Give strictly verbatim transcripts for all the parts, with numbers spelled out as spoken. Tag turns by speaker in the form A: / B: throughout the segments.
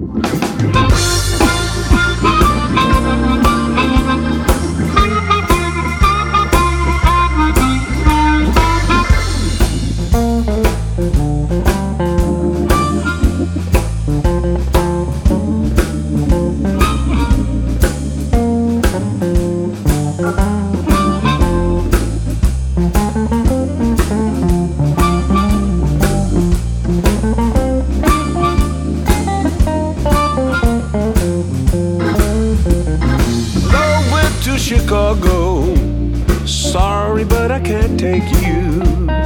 A: Chicago, sorry but I can't take you.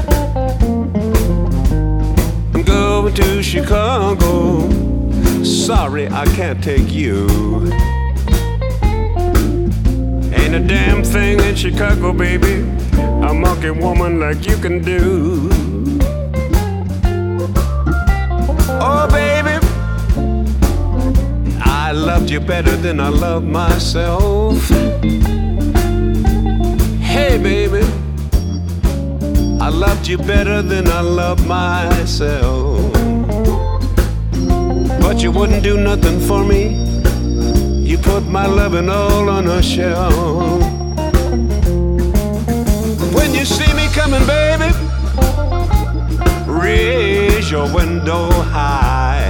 A: I'm going to Chicago, sorry I can't take you. Ain't a damn thing in Chicago, baby, a monkey woman like you can do. Oh baby, I loved you better than I love myself. Hey baby, I loved you better than I love myself. But you wouldn't do nothing for me, you put my loving all on a shelf. When you see me coming, baby, raise your window high.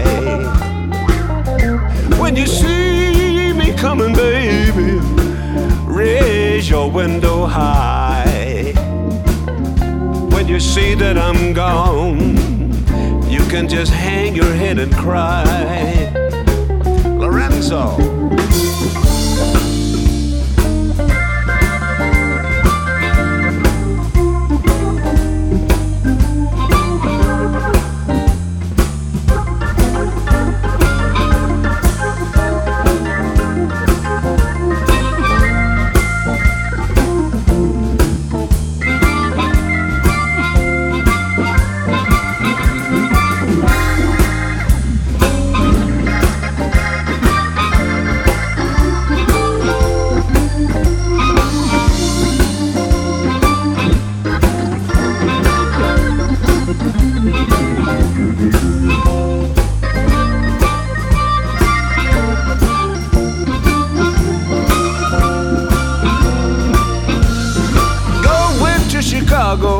A: When you see me coming, baby, raise your window high. When you see that I'm gone, you can just hang your head and cry. Lorenzo. Chicago,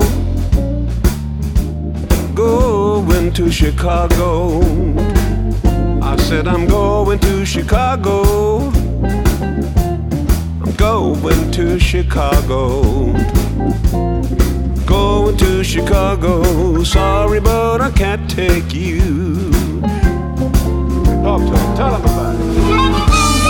A: going to Chicago. I said I'm going to Chicago. I'm going to Chicago. Going to Chicago. Sorry, but I can't take you. Talk to him. Tell him about it.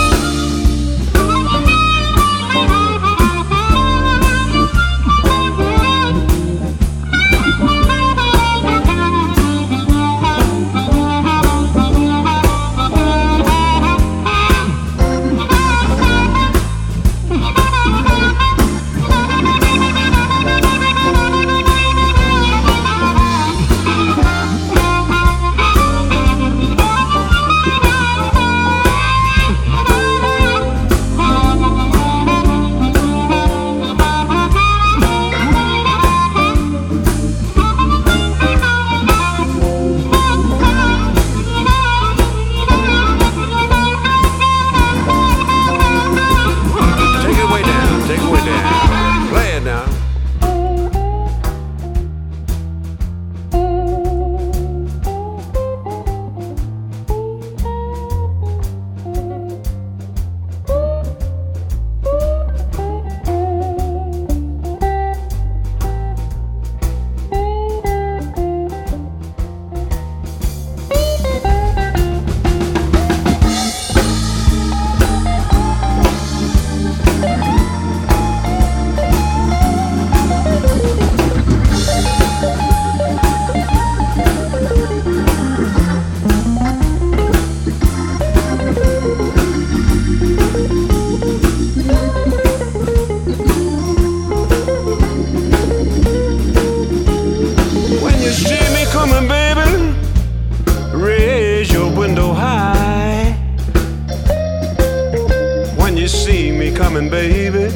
A: Coming, baby,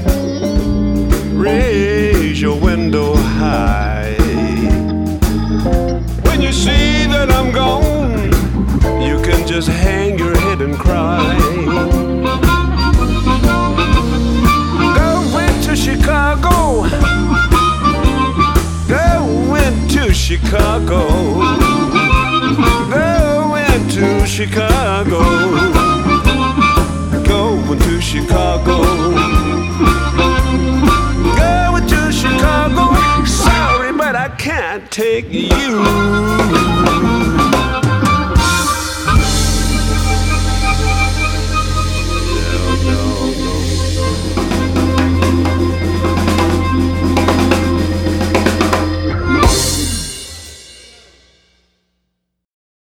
A: raise your window high. When you see that I'm gone, you can just hang your sit and cry. Going to Chicago, going to Chicago, going to Chicago, going to Chicago, going to Chicago. Sorry, but I can't take you.